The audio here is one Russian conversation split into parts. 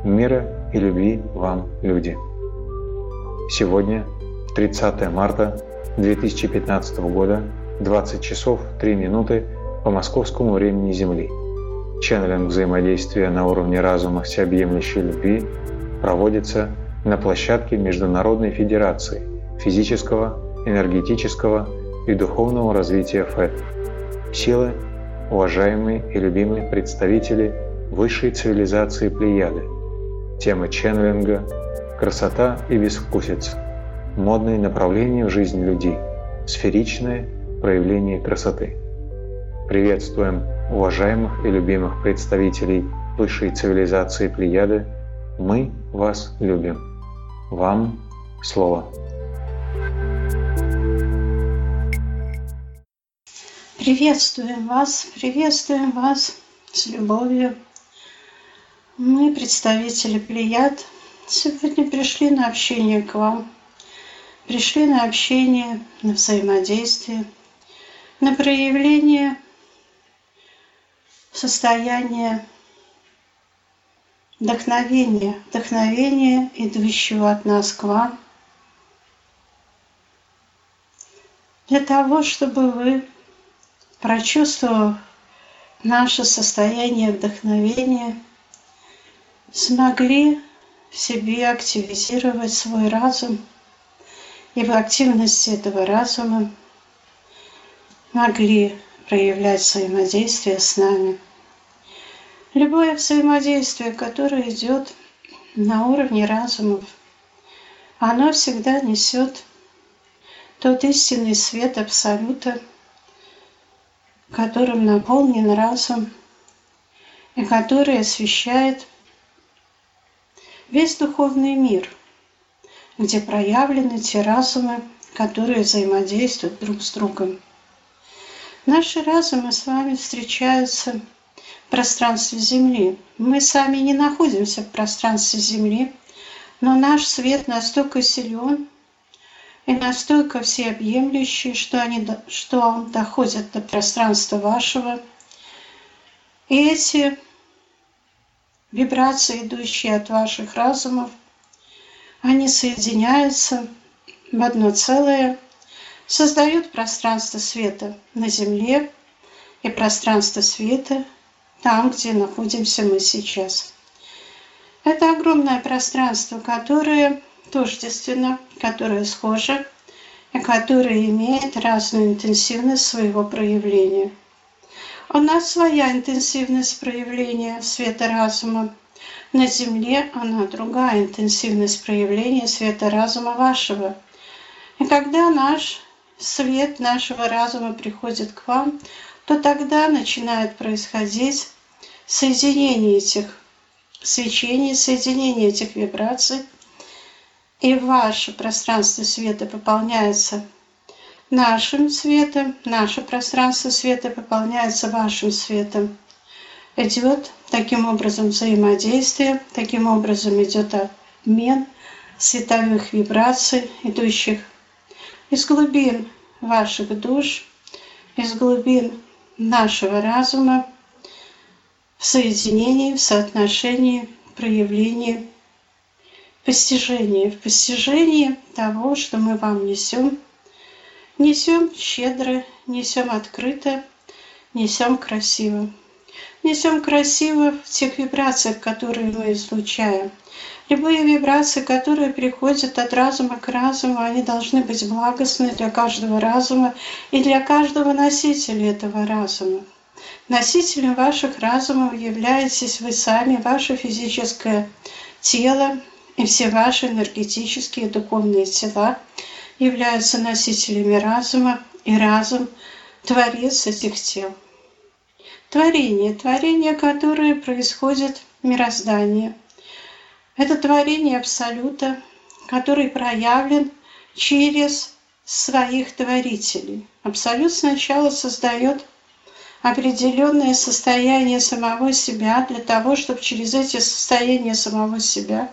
Мира и любви вам, люди! Сегодня, 30 марта 2015 года, 20 часов 3 минуты по московскому времени Земли. Ченнелинг взаимодействия на уровне разума всеобъемлющей любви проводится на площадке Международной Федерации физического, энергетического и духовного развития ФЭТ. Силы, уважаемые и любимые представители высшей цивилизации Плеяды. Тема ченнелинга – красота и безвкусица. Модные направления в жизни людей. Сферичное проявление красоты. Приветствуем уважаемых и любимых представителей высшей цивилизации Плеяды. Мы вас любим. Вам слово. Приветствуем вас с любовью. Мы, представители Плеяд, сегодня пришли на общение к вам, пришли на общение, на взаимодействие, на проявление состояния вдохновения, идущего от нас к вам, для того, чтобы вы, прочувствовав наше состояние вдохновения, смогли в себе активизировать свой разум и в активности этого разума могли проявлять взаимодействие с нами. Любое взаимодействие, которое идет на уровне разумов, оно всегда несет тот истинный свет Абсолюта, которым наполнен разум и который освещает весь духовный мир, где проявлены те разумы, которые взаимодействуют друг с другом. Наши разумы с вами встречаются в пространстве Земли. Мы сами не находимся в пространстве Земли, но наш свет настолько силен и настолько всеобъемлющий, что он доходит до пространства вашего. И эти вибрации, идущие от ваших разумов, они соединяются в одно целое, создают пространство света на Земле и пространство света там, где находимся мы сейчас. Это огромное пространство, которое тождественно, которое схоже и которое имеет разную интенсивность своего проявления. У нас своя интенсивность проявления света разума. На Земле она другая интенсивность проявления света разума вашего. И когда наш свет нашего разума приходит к вам, то тогда начинает происходить соединение этих свечений, соединение этих вибраций, и ваше пространство света пополняется нашим светом, наше пространство света пополняется вашим светом. Идет таким образом взаимодействие, таким образом идет обмен световых вибраций, идущих из глубин ваших душ, из глубин нашего разума, в соединении, в соотношении, в проявлении, в постижении того, что мы вам несем. Несем щедро, несем открыто, несем красиво. Несем красиво в тех вибрациях, которые мы излучаем. Любые вибрации, которые приходят от разума к разуму, они должны быть благостны для каждого разума и для каждого носителя этого разума. Носителем ваших разумов являетесь вы сами, ваше физическое тело и все ваши энергетические и духовные тела являются носителями разума, и разум — творец этих тел. Творение, которое происходит в мироздании. Это творение Абсолюта, который проявлен через своих творителей. Абсолют сначала создает определенное состояние самого себя для того, чтобы через эти состояния самого себя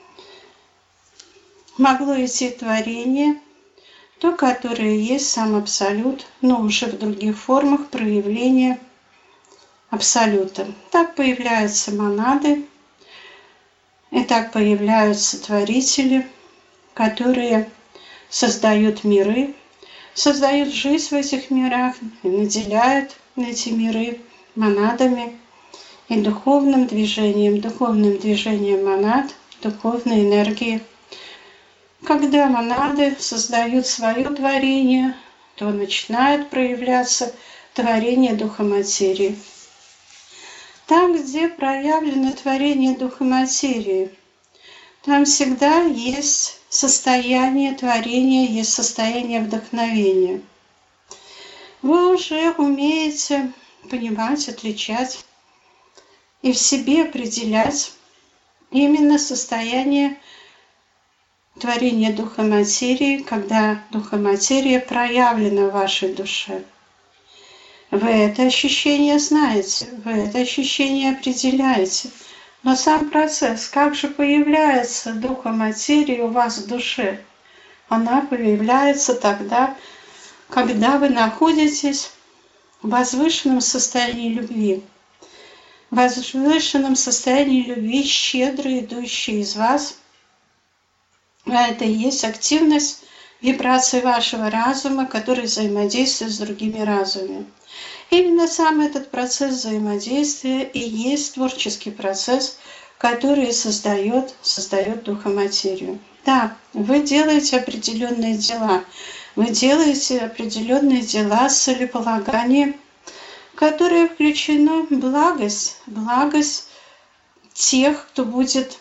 могло идти творение, то, которое есть сам Абсолют, но уже в других формах проявления Абсолюта. Так появляются монады, И так появляются творители, которые создают миры, создают жизнь в этих мирах и наделяют эти миры монадами и духовным движением монад, духовной энергии. Когда монады создают свое творение, то начинает проявляться творение Духа Материи. Там, где проявлено творение Духа Материи, там всегда есть состояние творения, есть состояние вдохновения. Вы уже умеете понимать, отличать и в себе определять именно состояние творения Духа Материи, когда Духа Материя проявлена в вашей душе. Вы это ощущение знаете, вы это ощущение определяете. Но сам процесс, как же появляется Духа Материи у вас в душе? Она появляется тогда, когда вы находитесь в возвышенном состоянии любви. В возвышенном состоянии любви, щедро идущей из вас. А это и есть активность вибраций вашего разума, который взаимодействует с другими разумами. Именно сам этот процесс взаимодействия и есть творческий процесс, который создает Духа Материю. Да, вы делаете определенные дела. Вы делаете определенные дела с целеполаганием, в которое включена благость тех, кто будет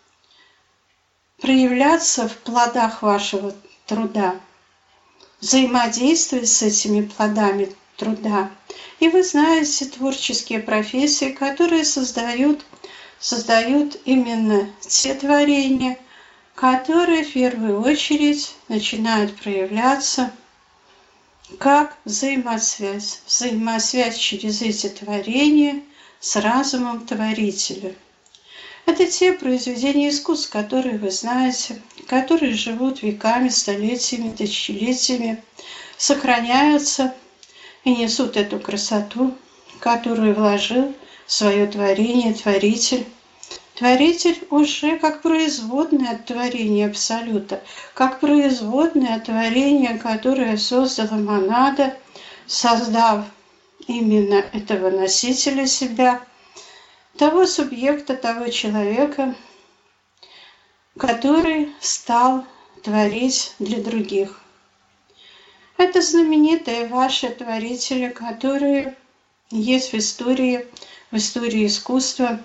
проявляться в плодах вашего труда, взаимодействовать с этими плодами труда. И вы знаете творческие профессии, которые создают именно те творения, которые в первую очередь начинают проявляться как взаимосвязь через эти творения с разумом творителя. Это те произведения искусств, которые вы знаете, которые живут веками, столетиями, тысячелетиями, сохраняются и несут эту красоту, которую вложил в свое творение Творитель. Творитель уже как производное от творения Абсолюта, как производное от творения, которое создала монада, создав именно этого носителя себя, того субъекта, того человека, который стал творить для других. Это знаменитые ваши творители, которые есть в истории искусства.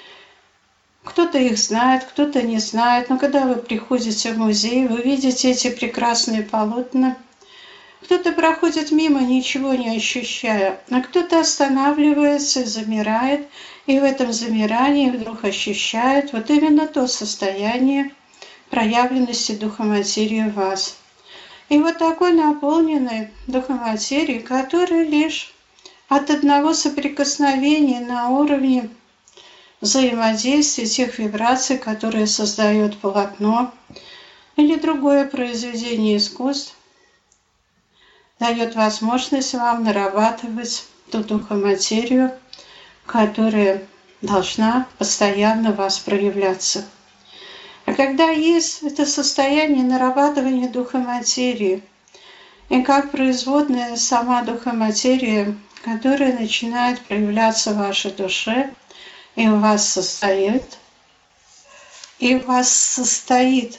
Кто-то их знает, кто-то не знает, но когда вы приходите в музей, вы видите эти прекрасные полотна. Кто-то проходит мимо, ничего не ощущая, а кто-то останавливается и замирает, и в этом замирании вдруг ощущает вот именно то состояние проявленности Духа Материи в вас. И вот такой наполненный Духом Материи, который лишь от одного соприкосновения на уровне взаимодействия тех вибраций, которые создает полотно или другое произведение искусств, дает возможность вам нарабатывать ту духоматерию, которая должна постоянно в вас проявляться. А когда есть это состояние нарабатывания духоматерии, и как производная сама духоматерия, которая начинает проявляться в вашей душе, и у вас состоит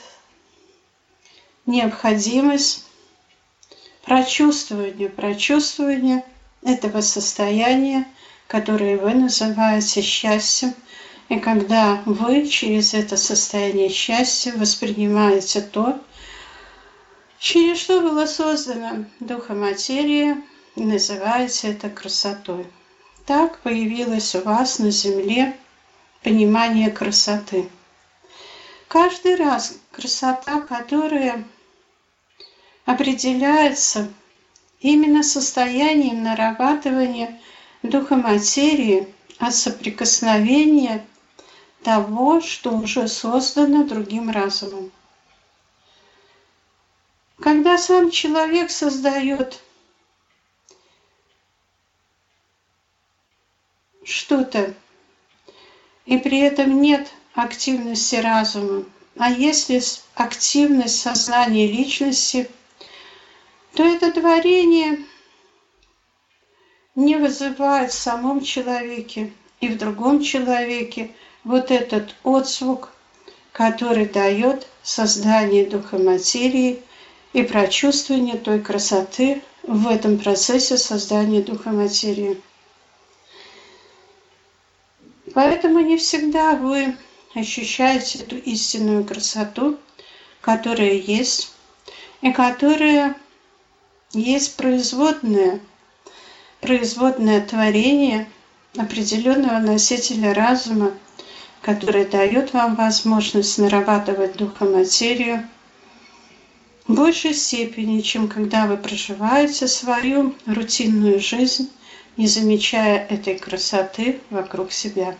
необходимость прочувствования этого состояния, которое вы называете счастьем, и когда вы через это состояние счастья воспринимаете то, через что было создано духоматерия, и называете это красотой. Так появилось у вас на Земле понимание красоты. Каждый раз красота, которая определяется именно состоянием нарабатывания духоматерии от соприкосновения того, что уже создано другим разумом. Когда сам человек создает что-то, и при этом нет активности разума, а если активность сознания личности, то это творение не вызывает в самом человеке и в другом человеке вот этот отзвук, который дает создание духа материи и прочувствование той красоты в этом процессе создания духа материи. Поэтому не всегда вы ощущаете эту истинную красоту, которая есть, и которая есть производное творение определенного носителя разума, который дает вам возможность нарабатывать духоматерию в большей степени, чем когда вы проживаете свою рутинную жизнь, не замечая этой красоты вокруг себя.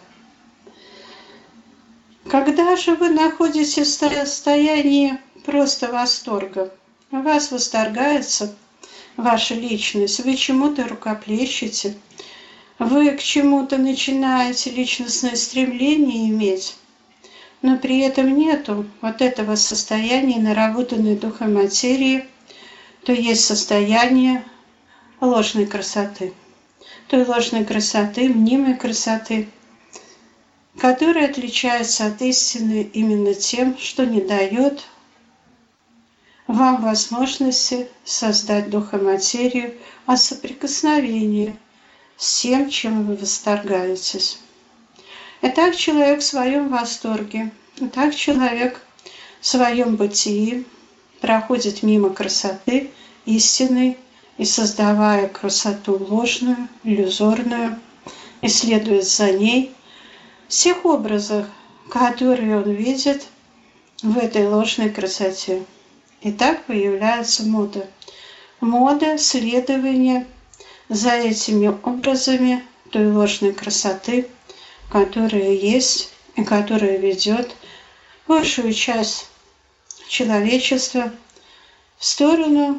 Когда же вы находитесь в состоянии просто восторга, у вас восторгается ваша личность, вы чему-то рукоплещете, вы к чему-то начинаете личностное стремление иметь, но при этом нету вот этого состояния наработанной духом материи, то есть состояние ложной красоты. Той ложной красоты, мнимой красоты, которая отличается от истины именно тем, что не дает вам возможности создать духоматерию от соприкосновения с тем, чем вы восторгаетесь. Итак, человек в своем восторге, итак, человек в своем бытии проходит мимо красоты истинной и, создавая красоту ложную, иллюзорную, исследует за ней в всех образах, которые он видит в этой ложной красоте. И так появляется мода. Мода следования за этими образами той ложной красоты, которая есть и которая ведет большую часть человечества в сторону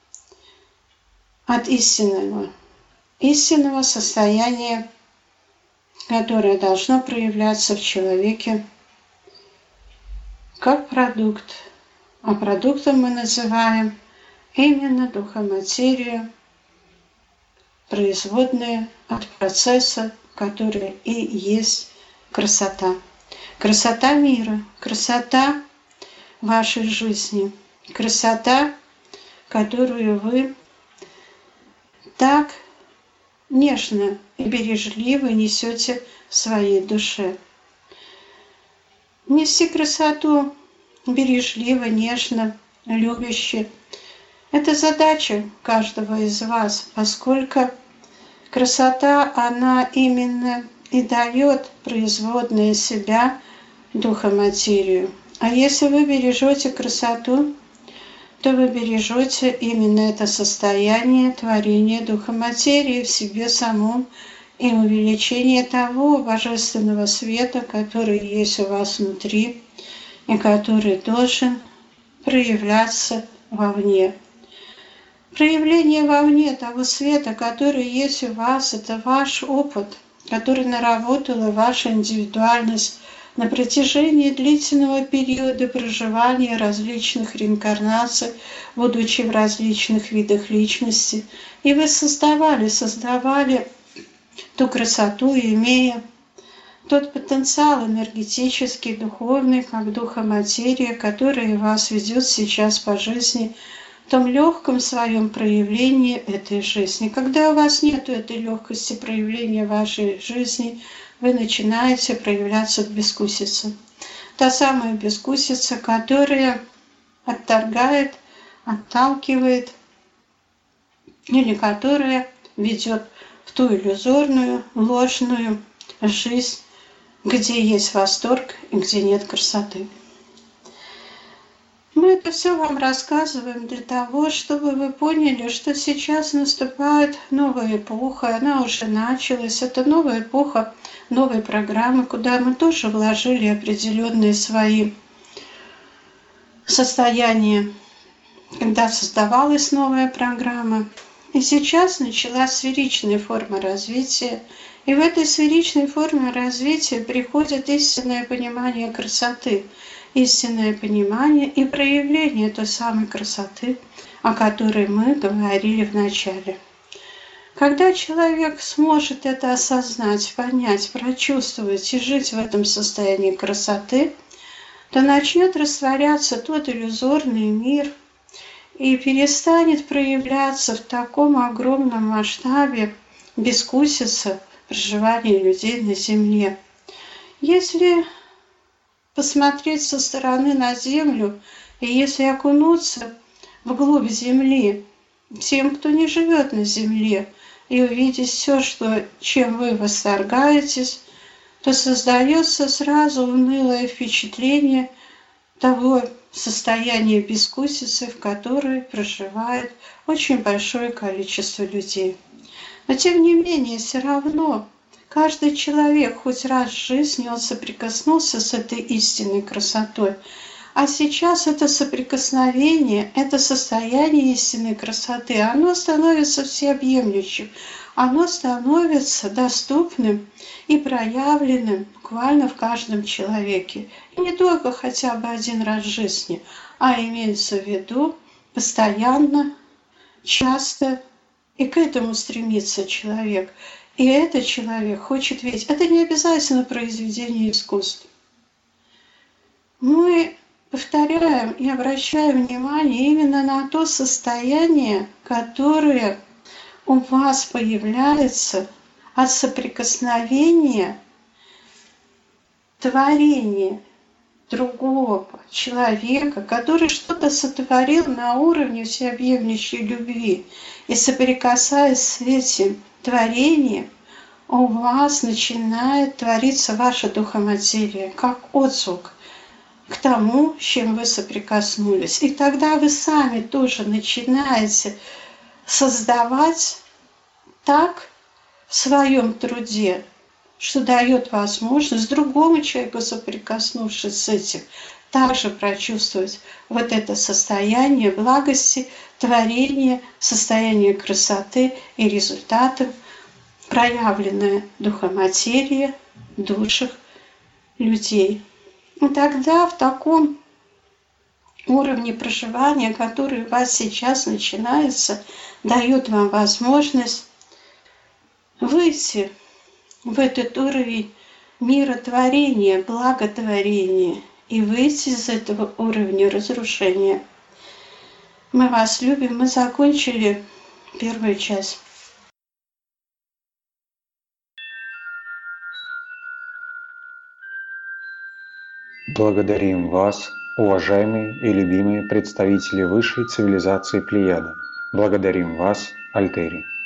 от истинного состояния, которое должно проявляться в человеке как продукт. А продуктом мы называем именно духоматерию, производную от процесса, который и есть красота. Красота мира, красота вашей жизни, красота, которую вы так нежно и бережливо несете в своей душе. Нести красоту бережливо, нежно, любяще – это задача каждого из вас, поскольку красота, она именно и дает производную себя духоматерию. А если вы бережете красоту, то вы бережете именно это состояние творения духоматерии в себе самом и увеличение того божественного света, который есть у вас внутри и который должен проявляться вовне. Проявление вовне того света, который есть у вас, это ваш опыт, который наработала ваша индивидуальность на протяжении длительного периода проживания различных реинкарнаций, будучи в различных видах личности. И вы создавали ту красоту, имея тот потенциал энергетический, духовный, как духоматерия, который вас ведет сейчас по жизни, в том легком своем проявлении этой жизни. Когда у вас нет этой легкости проявления вашей жизни, вы начинаете проявляться в безвкусице. Та самая безвкусица, которая отторгает, отталкивает, или которая ведет в ту иллюзорную, ложную жизнь, где есть восторг и где нет красоты. Мы это все вам рассказываем для того, чтобы вы поняли, что сейчас наступает новая эпоха, она уже началась. Это новая эпоха, новые программы, куда мы тоже вложили определенные свои состояния, когда создавалась новая программа. И сейчас началась сферичная форма развития И в этой сферичной форме развития приходит истинное понимание красоты, истинное понимание и проявление той самой красоты, о которой мы говорили в начале. Когда человек сможет это осознать, понять, прочувствовать и жить в этом состоянии красоты, то начнет растворяться тот иллюзорный мир и перестанет проявляться в таком огромном масштабе безвкусица проживания людей на Земле. Если посмотреть со стороны на Землю, и если окунуться вглубь Земли, тем, кто не живет на Земле, и увидеть все, чем вы восторгаетесь, то создается сразу унылое впечатление того состояния безвкусицы, в которой проживает очень большое количество людей. Но тем не менее, все равно каждый человек хоть раз в жизни он соприкоснулся с этой истинной красотой. А сейчас это соприкосновение, это состояние истинной красоты, оно становится всеобъемлющим, оно становится доступным и проявленным буквально в каждом человеке. И не только хотя бы один раз в жизни, а имеется в виду постоянно, часто, и к этому стремится человек. И этот человек хочет видеть. Это не обязательно произведение искусства. Мы повторяем и обращаем внимание именно на то состояние, которое у вас появляется от соприкосновения творения другого человека, который что-то сотворил на уровне всеобъемлющей любви. И соприкасаясь с этим творением, у вас начинает твориться ваша духоматерия, как отзвук к тому, с чем вы соприкоснулись. И тогда вы сами тоже начинаете создавать так в своем труде, что дает возможность другому человеку, соприкоснувшись с этим, также прочувствовать вот это состояние благости, творения, состояние красоты и результатом проявленная духоматерия в душах людей. И тогда в таком уровне проживания, который у вас сейчас начинается, дает вам возможность выйти в этот уровень миротворения, благотворения и выйти из этого уровня разрушения. Мы вас любим. Мы закончили первую часть. Благодарим вас, уважаемые и любимые представители высшей цивилизации Плеяда. Благодарим вас, Альтери.